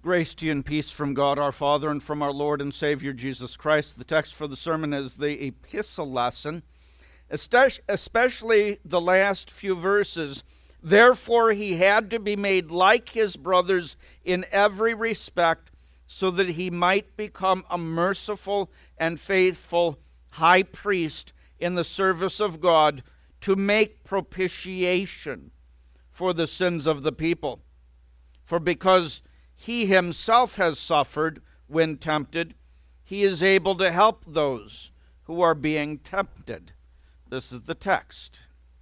Grace to you and peace from God our Father and from our Lord and Savior Jesus Christ. The text for the sermon is the epistle lesson, especially the last few verses. Therefore he had to be made like his brothers in every respect, so that he might become a merciful and faithful high priest in the service of God, to make propitiation for the sins of the people. For because he himself has suffered when tempted, he is able to help those who are being tempted. This is the text.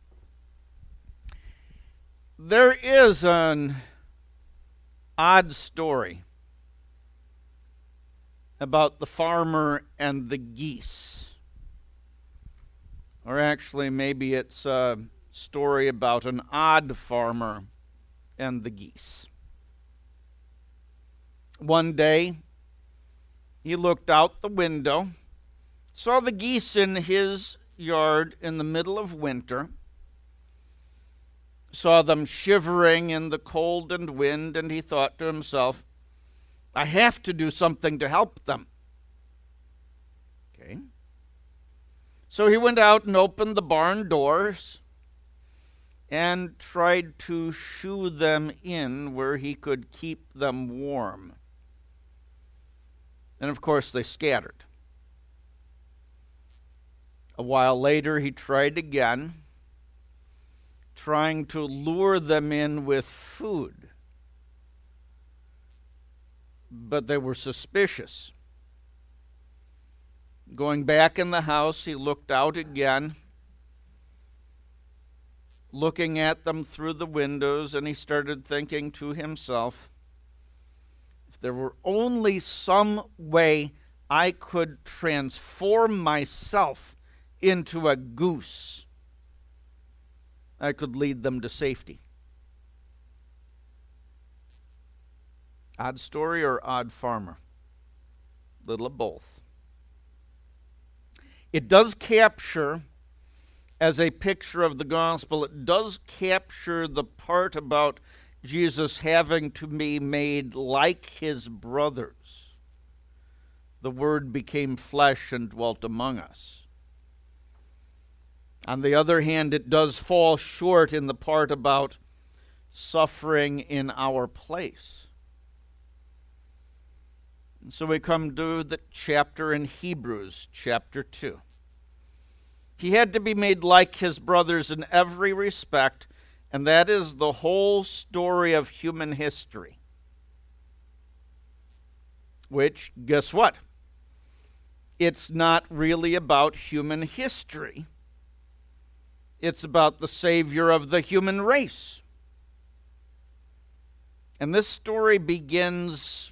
There is an odd story about the farmer and the geese. Or actually, maybe it's a story about an odd farmer and the geese. One day, he looked out the window, saw the geese in his yard in the middle of winter, saw them shivering in the cold and wind, and he thought to himself, I have to do something to help them. Okay. So he went out and opened the barn doors and tried to shoo them in where he could keep them warm. And of course they scattered. A while later he tried again, trying to lure them in with food. But they were suspicious. Going back in the house, he looked out again, looking at them through the windows, and he started thinking to himself, if there were only some way I could transform myself into a goose, I could lead them to safety. Odd story or odd farmer? Little of both. It does capture, as a picture of the gospel, it does capture the part about Jesus having to be made like his brothers. The Word became flesh and dwelt among us. On the other hand, it does fall short in the part about suffering in our place. And so we come to the chapter in Hebrews, chapter 2. He had to be made like his brothers in every respect, and that is the whole story of human history. Which, guess what? It's not really about human history. It's about the Savior of the human race. And this story begins,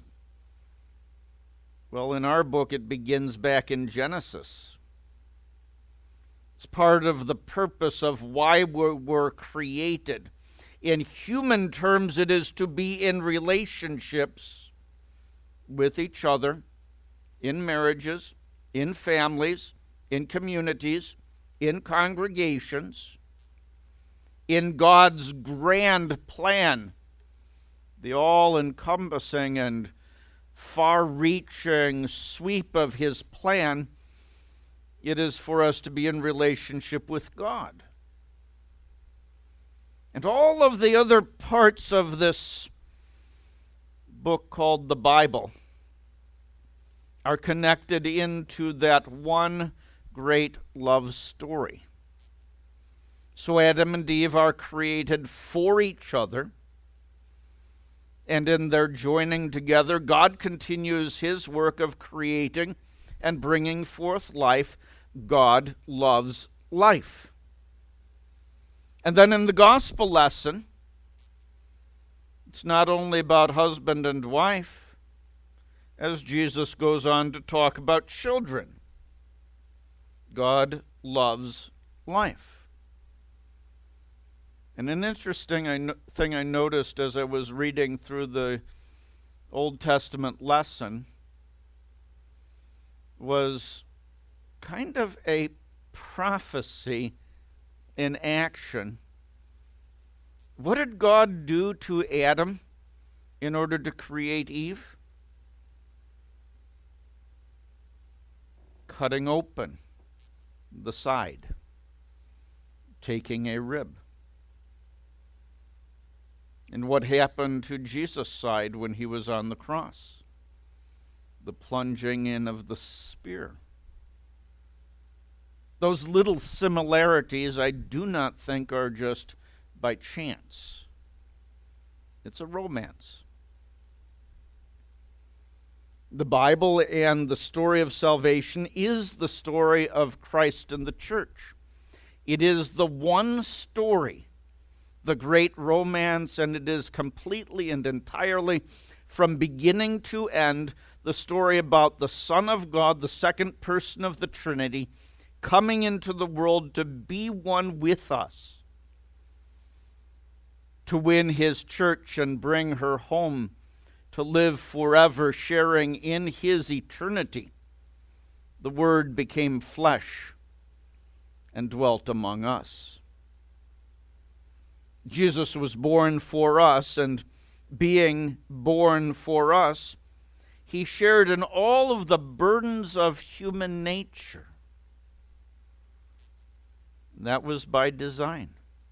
well, in our book, it begins back in Genesis. It's part of the purpose of why we were created. In human terms, it is to be in relationships with each other, in marriages, in families, in communities, in congregations, in God's grand plan, the all-encompassing and far-reaching sweep of his plan. It is for us to be in relationship with God. And all of the other parts of this book called the Bible are connected into that one great love story. So Adam and Eve are created for each other, and in their joining together, God continues his work of creating and bringing forth life. God loves life. And then in the gospel lesson, it's not only about husband and wife, as Jesus goes on to talk about children. God loves life. And an interesting thing I noticed as I was reading through the Old Testament lesson was kind of a prophecy in action. What did God do to Adam in order to create Eve? Cutting open the side, taking a rib. And what happened to Jesus' side when he was on the cross? The plunging in of the spear. Those little similarities I do not think are just by chance. It's a romance. The Bible and the story of salvation is the story of Christ and the church. It is the one story, the great romance, and it is completely and entirely, from beginning to end, the story about the Son of God, the second person of the Trinity, coming into the world to be one with us, to win his church and bring her home, to live forever, sharing in his eternity. The Word became flesh and dwelt among us. Jesus was born for us, and being born for us, he shared in all of the burdens of human nature. That was by design.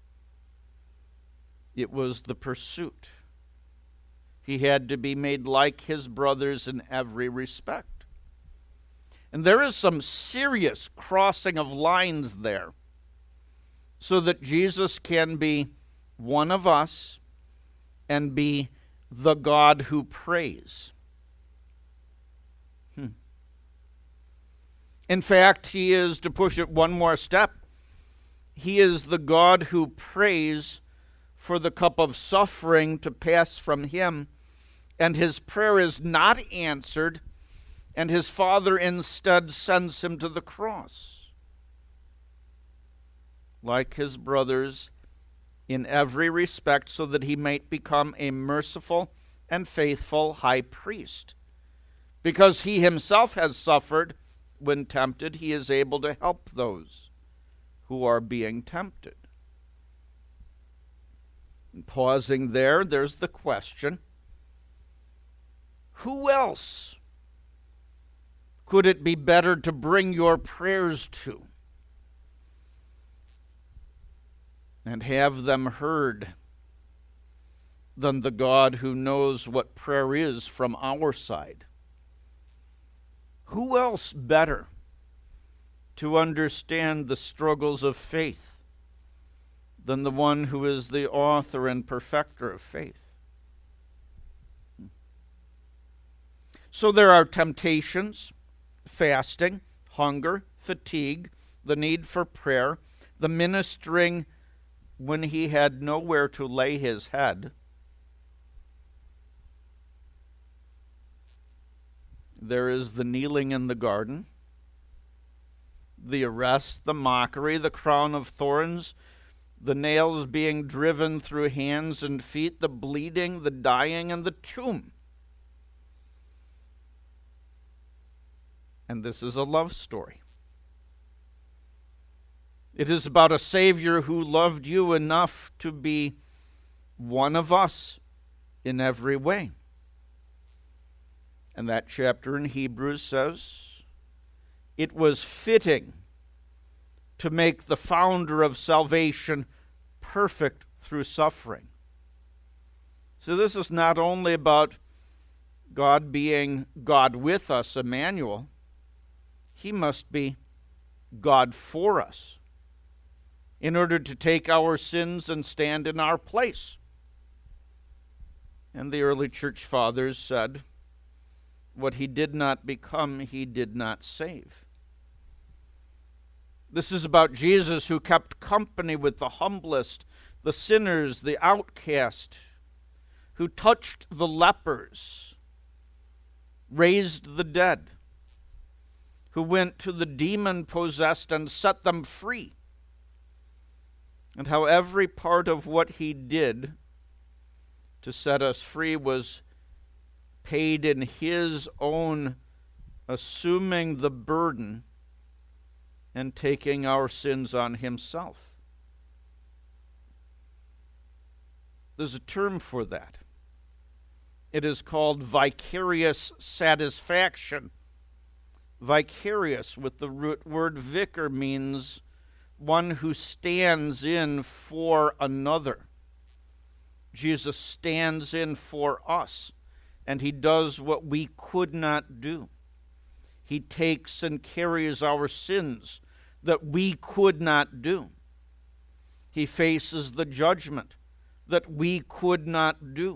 It was the pursuit. He had to be made like his brothers in every respect. And there is some serious crossing of lines there, so that Jesus can be one of us and be the God who prays. In fact, he is, to push it one more step, he is the God who prays for the cup of suffering to pass from him, and his prayer is not answered, and his Father instead sends him to the cross. Like his brothers in every respect, so that he might become a merciful and faithful high priest. Because he himself has suffered when tempted, he is able to help those who are being tempted. And pausing there, there's the question, who else could it be better to bring your prayers to and have them heard than the God who knows what prayer is from our side? Who else better to understand the struggles of faith than the one who is the author and perfecter of faith? So there are temptations, fasting, hunger, fatigue, the need for prayer, the ministering when he had nowhere to lay his head. There is the kneeling in the garden, the arrest, the mockery, the crown of thorns, the nails being driven through hands and feet, the bleeding, the dying, and the tomb. And this is a love story. It is about a Savior who loved you enough to be one of us in every way. And that chapter in Hebrews says, it was fitting to make the founder of salvation perfect through suffering. So this is not only about God being God with us, Emmanuel. He must be God for us in order to take our sins and stand in our place. And the early church fathers said, what he did not become, he did not save. This is about Jesus, who kept company with the humblest, the sinners, the outcast, who touched the lepers, raised the dead, who went to the demon-possessed and set them free, and how every part of what he did to set us free was paid in his own assuming the burden and taking our sins on himself. There's a term for that. It is called vicarious satisfaction. Vicarious, with the root word vicar, means one who stands in for another. Jesus stands in for us, and he does what we could not do. He takes and carries our sins that we could not do. He faces the judgment that we could not do.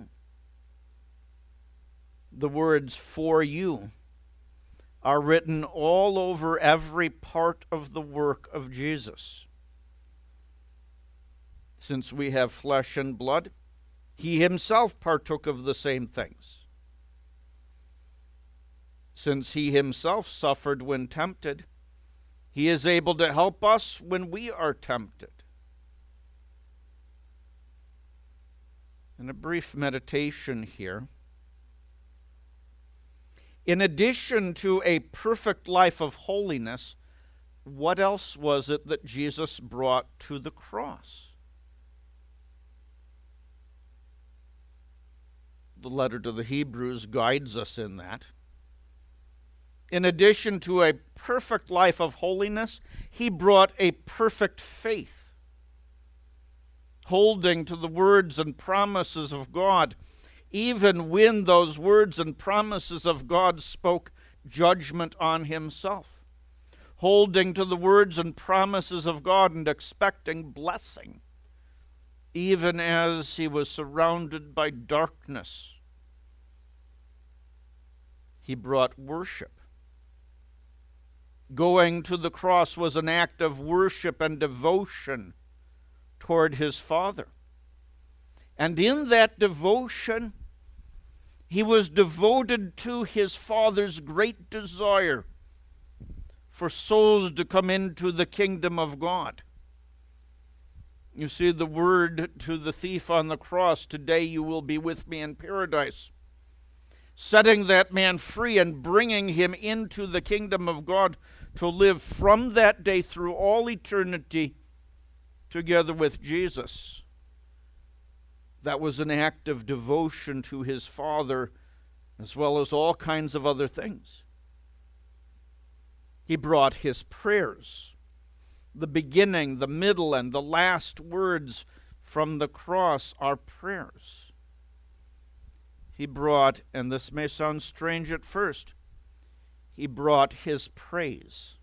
The words "for you" are written all over every part of the work of Jesus. Since we have flesh and blood, he himself partook of the same things. Since he himself suffered when tempted, he is able to help us when we are tempted. And a brief meditation here. In addition to a perfect life of holiness, what else was it that Jesus brought to the cross? The letter to the Hebrews guides us in that. In addition to a perfect life of holiness, he brought a perfect faith, holding to the words and promises of God, even when those words and promises of God spoke judgment on himself, holding to the words and promises of God and expecting blessing, even as he was surrounded by darkness. He brought worship. Going to the cross was an act of worship and devotion toward his Father. And in that devotion, he was devoted to his Father's great desire for souls to come into the kingdom of God. You see the word to the thief on the cross, "Today you will be with me in paradise," setting that man free and bringing him into the kingdom of God to live from that day through all eternity together with Jesus. That was an act of devotion to his Father, as well as all kinds of other things. He brought his prayers, the beginning, the middle, and the last words from the cross are prayers. He brought, and this may sound strange at first, he brought his praise.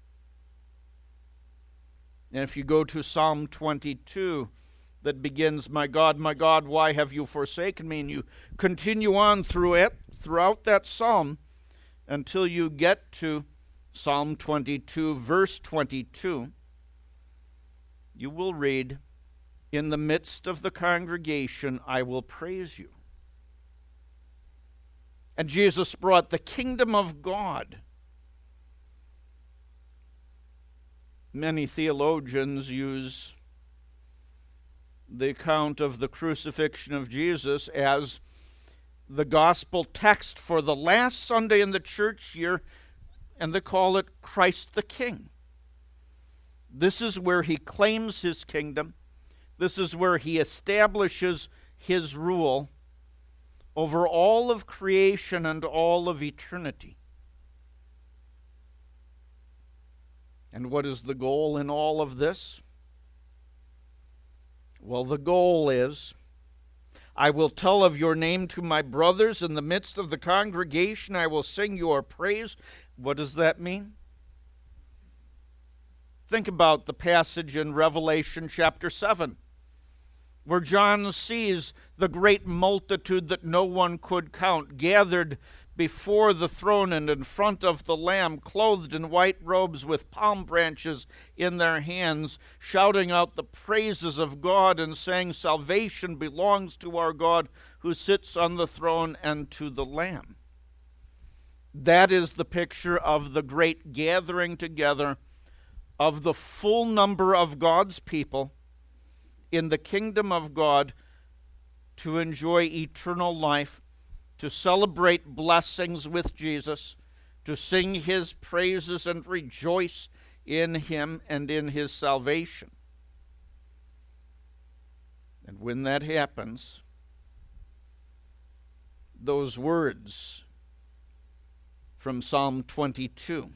And if you go to Psalm 22, that begins, my God, why have you forsaken me?" And you continue on throughout that psalm until you get to Psalm 22, verse 22, you will read, "In the midst of the congregation I will praise you." And Jesus brought the kingdom of God. Many theologians use the account of the crucifixion of Jesus as the gospel text for the last Sunday in the church year, and they call it Christ the King. This is where he claims his kingdom. This is where he establishes his rule over all of creation and all of eternity. And what is the goal in all of this? Well, the goal is, "I will tell of your name to my brothers. In the midst of the congregation I will sing your praise." What does that mean? Think about the passage in Revelation chapter 7, where John sees the great multitude that no one could count, gathered before the throne and in front of the Lamb, clothed in white robes with palm branches in their hands, shouting out the praises of God and saying, "Salvation belongs to our God who sits on the throne and to the Lamb." That is the picture of the great gathering together of the full number of God's people in the kingdom of God to enjoy eternal life, to celebrate blessings with Jesus, to sing his praises and rejoice in him and in his salvation. And when that happens, those words from Psalm 22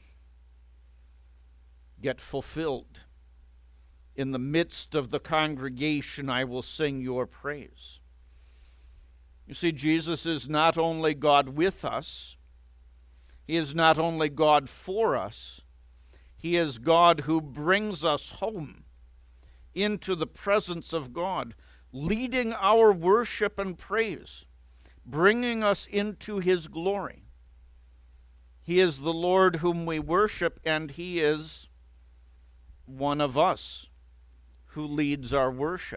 get fulfilled. In the midst of the congregation, I will sing your praise. You see, Jesus is not only God with us, he is not only God for us, he is God who brings us home into the presence of God, leading our worship and praise, bringing us into his glory. He is the Lord whom we worship, and he is one of us who leads our worship.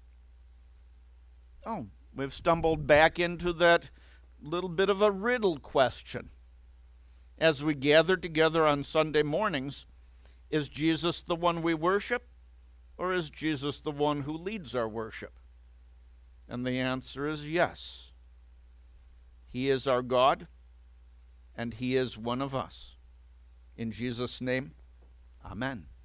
Oh, we've stumbled back into that little bit of a riddle question. As we gather together on Sunday mornings, is Jesus the one we worship, or is Jesus the one who leads our worship? And the answer is yes. He is our God, and he is one of us. In Jesus' name, amen.